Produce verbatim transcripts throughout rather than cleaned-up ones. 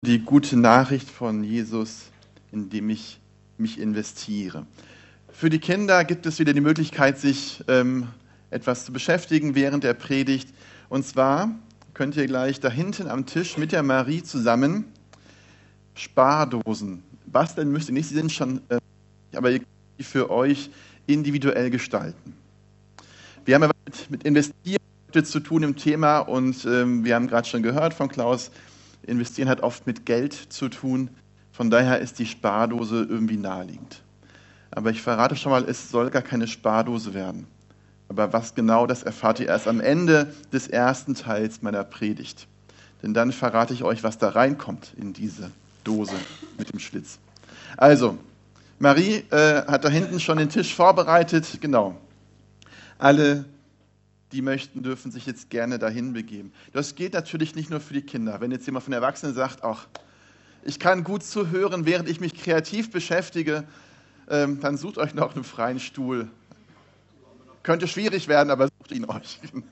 Die gute Nachricht von Jesus, indem ich mich investiere. Für die Kinder gibt es wieder die Möglichkeit, sich ähm, etwas zu beschäftigen während der Predigt. Und zwar könnt ihr gleich da hinten am Tisch mit der Marie zusammen Spardosen basteln, müsst ihr nicht, sie sind schon, äh, aber ihr könnt die für euch individuell gestalten. Wir haben ja mit, mit Investieren zu tun im Thema und ähm, wir haben gerade schon gehört von Klaus, Investieren hat oft mit Geld zu tun. Von daher ist die Spardose irgendwie naheliegend. Aber ich verrate schon mal, es soll gar keine Spardose werden. Aber was genau, das erfahrt ihr erst am Ende des ersten Teils meiner Predigt. Denn dann verrate ich euch, was da reinkommt in diese Dose mit dem Schlitz. Also, Marie äh, hat da hinten schon den Tisch vorbereitet. Genau. Alle, die möchten, dürfen sich jetzt gerne dahin begeben. Das geht natürlich nicht nur für die Kinder. Wenn jetzt jemand von Erwachsenen sagt, ach, ich kann gut zuhören, während ich mich kreativ beschäftige, ähm, dann sucht euch noch einen freien Stuhl. Könnte schwierig werden, aber sucht ihn euch. Genau.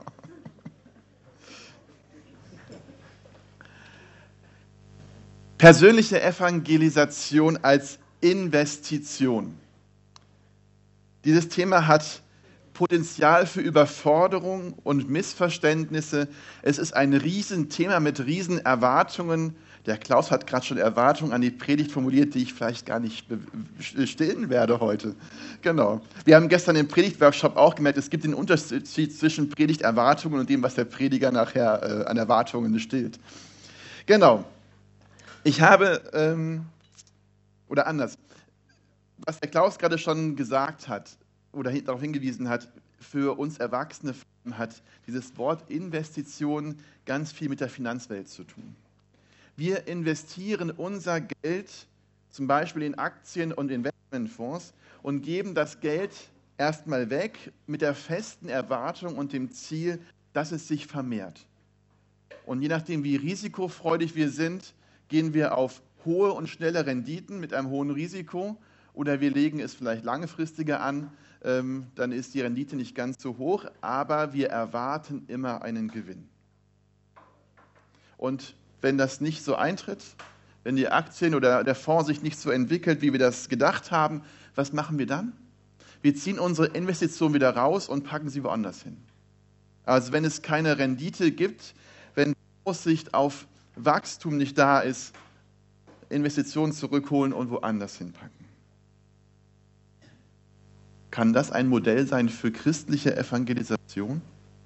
Persönliche Evangelisation als Investition. Dieses Thema hat Potenzial für Überforderung und Missverständnisse. Es ist ein Riesenthema mit Riesenerwartungen. Der Klaus hat gerade schon Erwartungen an die Predigt formuliert, die ich vielleicht gar nicht stillen werde heute. Genau. Wir haben gestern im Predigtworkshop auch gemerkt, es gibt den Unterschied zwischen Predigterwartungen und dem, was der Prediger nachher äh, an Erwartungen stillt. Genau. Ich habe, ähm, oder anders, was der Klaus gerade schon gesagt hat, oder darauf hingewiesen hat, für uns Erwachsene hat dieses Wort Investition ganz viel mit der Finanzwelt zu tun. Wir investieren unser Geld zum Beispiel in Aktien und Investmentfonds und geben das Geld erstmal weg mit der festen Erwartung und dem Ziel, dass es sich vermehrt. Und je nachdem, wie risikofreudig wir sind, gehen wir auf hohe und schnelle Renditen mit einem hohen Risiko oder wir legen es vielleicht langfristiger an, ähm, dann ist die Rendite nicht ganz so hoch, aber wir erwarten immer einen Gewinn. Und wenn das nicht so eintritt, wenn die Aktien oder der Fonds sich nicht so entwickelt, wie wir das gedacht haben, was machen wir dann? Wir ziehen unsere Investition wieder raus und packen sie woanders hin. Also wenn es keine Rendite gibt, wenn die Aussicht auf Wachstum nicht da ist, Investitionen zurückholen und woanders hinpacken. Kann das ein Modell sein für christliche Evangelisation?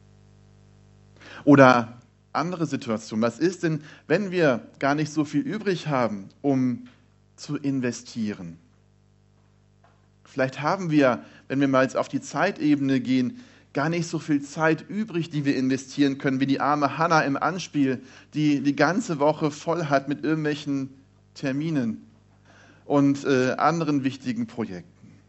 Oder andere Situation. Was ist denn, wenn wir gar nicht so viel übrig haben, um zu investieren? Vielleicht haben wir, wenn wir mal jetzt auf die Zeitebene gehen, gar nicht so viel Zeit übrig, die wir investieren können, wie die arme Hannah im Anspiel, die die ganze Woche voll hat mit irgendwelchen Terminen und äh, anderen wichtigen Projekten.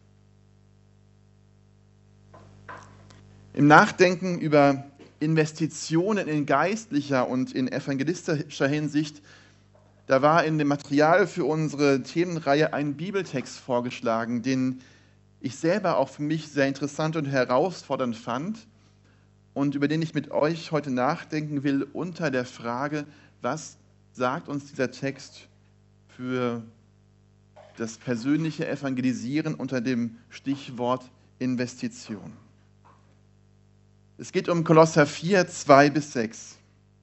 Im Nachdenken über Investitionen in geistlicher und in evangelistischer Hinsicht, da war in dem Material für unsere Themenreihe ein Bibeltext vorgeschlagen, den ich selber auch für mich sehr interessant und herausfordernd fand und über den ich mit euch heute nachdenken will unter der Frage, was sagt uns dieser Text für das persönliche Evangelisieren unter dem Stichwort Investition. Es geht um Kolosser vier, zwei bis sechs.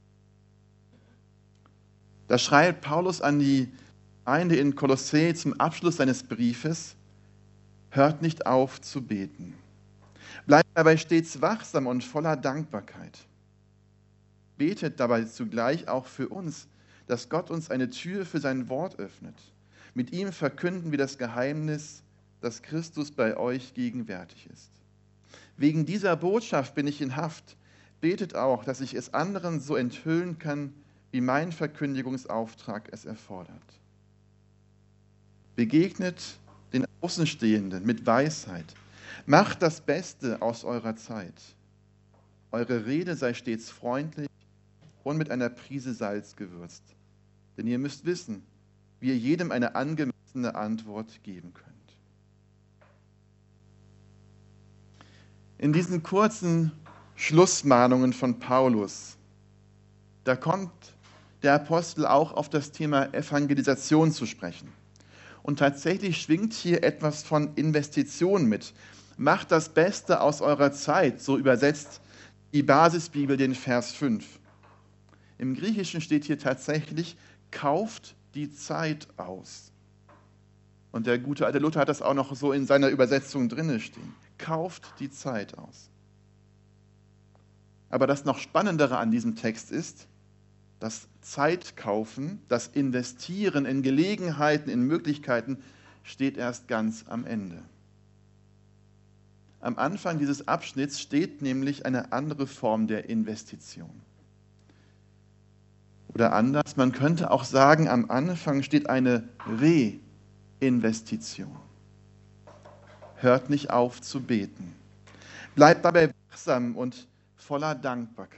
Da schreibt Paulus an die Gemeinde in Kolossä zum Abschluss seines Briefes: Hört nicht auf zu beten. Bleibt dabei stets wachsam und voller Dankbarkeit. Betet dabei zugleich auch für uns, dass Gott uns eine Tür für sein Wort öffnet. Mit ihm verkünden wir das Geheimnis, dass Christus bei euch gegenwärtig ist. Wegen dieser Botschaft bin ich in Haft. Betet auch, dass ich es anderen so enthüllen kann, wie mein Verkündigungsauftrag es erfordert. Begegnet den Außenstehenden mit Weisheit. Macht das Beste aus eurer Zeit. Eure Rede sei stets freundlich und mit einer Prise Salz gewürzt. Denn ihr müsst wissen, wie ihr jedem eine angemessene Antwort geben könnt. In diesen kurzen Schlussmahnungen von Paulus, da kommt der Apostel auch auf das Thema Evangelisation zu sprechen. Und tatsächlich schwingt hier etwas von Investition mit. Macht das Beste aus eurer Zeit, so übersetzt die Basisbibel den Vers fünf. Im Griechischen steht hier tatsächlich, kauft die Zeit aus. Und der gute alte Luther hat das auch noch so in seiner Übersetzung drinne stehen. Kauft die Zeit aus. Aber das noch Spannendere an diesem Text ist, das Zeitkaufen, das Investieren in Gelegenheiten, in Möglichkeiten, steht erst ganz am Ende. Am Anfang dieses Abschnitts steht nämlich eine andere Form der Investition. Oder anders, man könnte auch sagen, am Anfang steht eine Reinvestition. Hört nicht auf zu beten. Bleibt dabei wachsam und voller Dankbarkeit.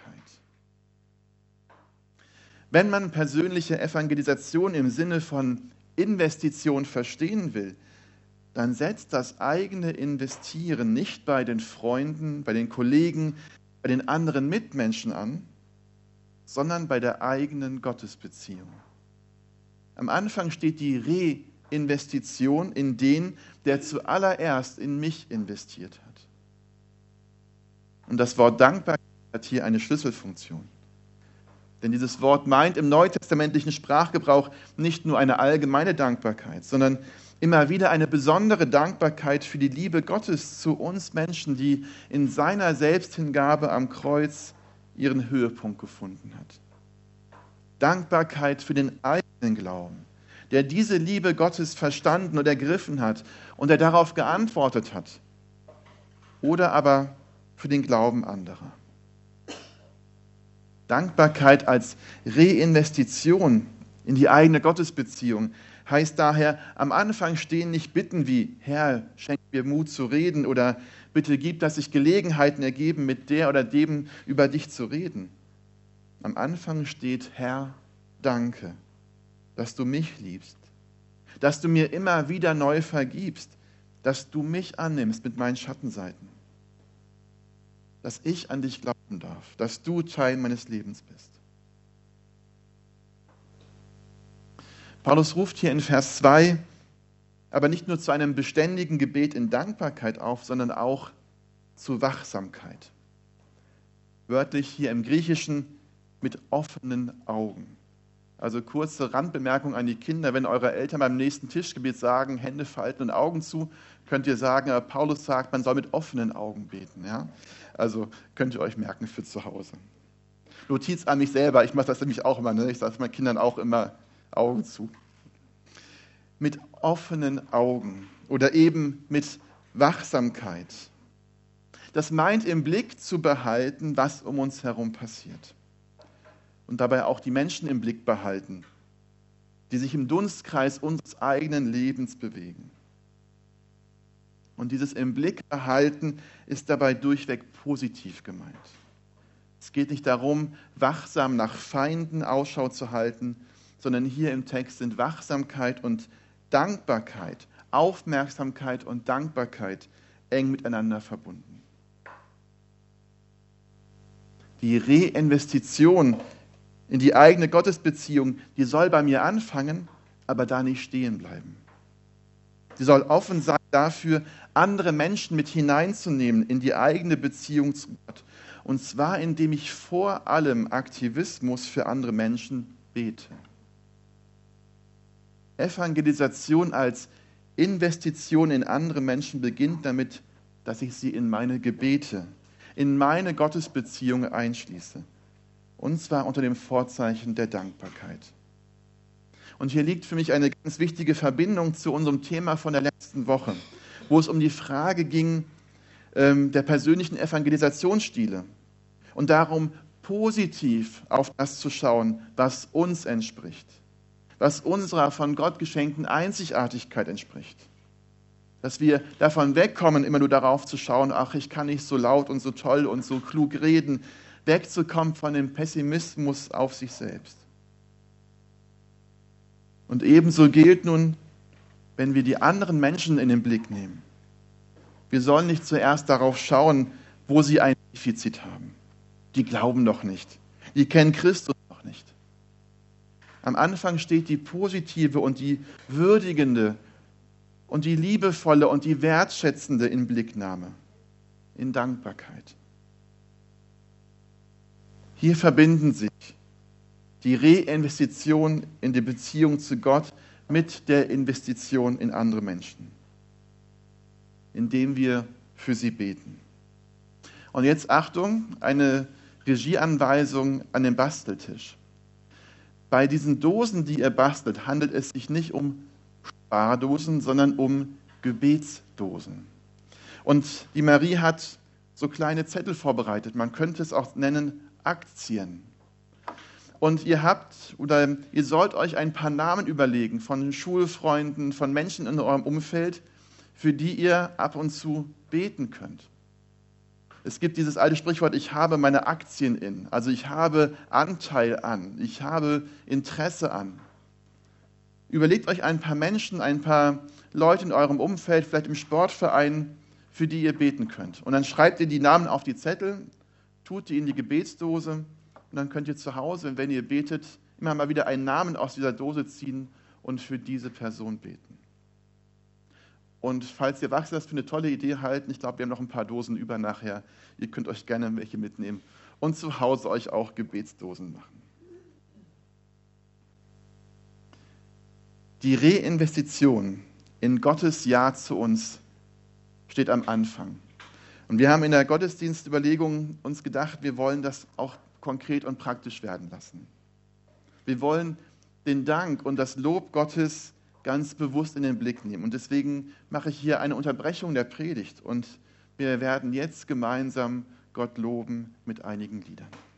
Wenn man persönliche Evangelisation im Sinne von Investition verstehen will, dann setzt das eigene Investieren nicht bei den Freunden, bei den Kollegen, bei den anderen Mitmenschen an, sondern bei der eigenen Gottesbeziehung. Am Anfang steht die Reinvestition in den, der zuallererst in mich investiert hat. Und das Wort Dankbarkeit hat hier eine Schlüsselfunktion. Denn dieses Wort meint im neutestamentlichen Sprachgebrauch nicht nur eine allgemeine Dankbarkeit, sondern immer wieder eine besondere Dankbarkeit für die Liebe Gottes zu uns Menschen, die in seiner Selbsthingabe am Kreuz ihren Höhepunkt gefunden hat. Dankbarkeit für den eigenen Glauben, der diese Liebe Gottes verstanden und ergriffen hat und der darauf geantwortet hat. Oder aber für den Glauben anderer. Dankbarkeit als Reinvestition in die eigene Gottesbeziehung heißt daher, am Anfang stehen nicht Bitten wie, Herr, schenk mir Mut zu reden oder bitte gib, dass sich Gelegenheiten ergeben, mit der oder dem über dich zu reden. Am Anfang steht, Herr, danke, dass du mich liebst, dass du mir immer wieder neu vergibst, dass du mich annimmst mit meinen Schattenseiten, dass ich an dich glauben darf, dass du Teil meines Lebens bist. Paulus ruft hier in Vers zwei aber nicht nur zu einem beständigen Gebet in Dankbarkeit auf, sondern auch zu Wachsamkeit. Wörtlich hier im Griechischen mit offenen Augen. Also kurze Randbemerkung an die Kinder, wenn eure Eltern beim nächsten Tischgebet sagen, Hände falten und Augen zu, könnt ihr sagen, Paulus sagt, man soll mit offenen Augen beten. Ja? Also könnt ihr euch merken für zu Hause. Notiz an mich selber, ich mache das nämlich auch immer, ne? Ich sage meinen Kindern auch immer Augen zu. Mit offenen Augen oder eben mit Wachsamkeit. Das meint im Blick zu behalten, was um uns herum passiert. Und dabei auch die Menschen im Blick behalten, die sich im Dunstkreis unseres eigenen Lebens bewegen. Und dieses im Blick behalten ist dabei durchweg positiv gemeint. Es geht nicht darum, wachsam nach Feinden Ausschau zu halten, sondern hier im Text sind Wachsamkeit und Dankbarkeit, Aufmerksamkeit und Dankbarkeit eng miteinander verbunden. Die Reinvestition in die eigene Gottesbeziehung, die soll bei mir anfangen, aber da nicht stehen bleiben. Sie soll offen sein dafür, andere Menschen mit hineinzunehmen in die eigene Beziehung zu Gott. Und zwar, indem ich vor allem Aktivismus für andere Menschen bete. Evangelisation als Investition in andere Menschen beginnt damit, dass ich sie in meine Gebete, in meine Gottesbeziehung einschließe. Und zwar unter dem Vorzeichen der Dankbarkeit. Und hier liegt für mich eine ganz wichtige Verbindung zu unserem Thema von der letzten Woche, wo es um die Frage ging ähm, der persönlichen Evangelisationsstile und darum, positiv auf das zu schauen, was uns entspricht, was unserer von Gott geschenkten Einzigartigkeit entspricht. Dass wir davon wegkommen, immer nur darauf zu schauen, ach, ich kann nicht so laut und so toll und so klug reden, wegzukommen von dem Pessimismus auf sich selbst. Und ebenso gilt nun, wenn wir die anderen Menschen in den Blick nehmen. Wir sollen nicht zuerst darauf schauen, wo sie ein Defizit haben. Die glauben doch nicht. Die kennen Christus noch nicht. Am Anfang steht die positive und die würdigende und die liebevolle und die wertschätzende Inblicknahme, in Dankbarkeit. Hier verbinden sich die Reinvestition in die Beziehung zu Gott mit der Investition in andere Menschen, indem wir für sie beten. Und jetzt Achtung, eine Regieanweisung an den Basteltisch. Bei diesen Dosen, die ihr bastelt, handelt es sich nicht um Spardosen, sondern um Gebetsdosen. Und die Marie hat so kleine Zettel vorbereitet. Man könnte es auch nennen Aktien. Und ihr habt oder ihr sollt euch ein paar Namen überlegen von Schulfreunden, von Menschen in eurem Umfeld, für die ihr ab und zu beten könnt. Es gibt dieses alte Sprichwort, ich habe meine Aktien in, also ich habe Anteil an, ich habe Interesse an. Überlegt euch ein paar Menschen, ein paar Leute in eurem Umfeld, vielleicht im Sportverein, für die ihr beten könnt. Und dann schreibt ihr die Namen auf die Zettel, tut die in die Gebetsdose und dann könnt ihr zu Hause, wenn ihr betet, immer mal wieder einen Namen aus dieser Dose ziehen und für diese Person beten. Und falls ihr wachst, das für eine tolle Idee halten, ich glaube, wir haben noch ein paar Dosen über nachher, ihr könnt euch gerne welche mitnehmen und zu Hause euch auch Gebetsdosen machen. Die Reinvestition in Gottes Ja zu uns steht am Anfang. Und wir haben in der Gottesdienstüberlegung uns gedacht, wir wollen das auch konkret und praktisch werden lassen. Wir wollen den Dank und das Lob Gottes ganz bewusst in den Blick nehmen. Und deswegen mache ich hier eine Unterbrechung der Predigt und wir werden jetzt gemeinsam Gott loben mit einigen Liedern.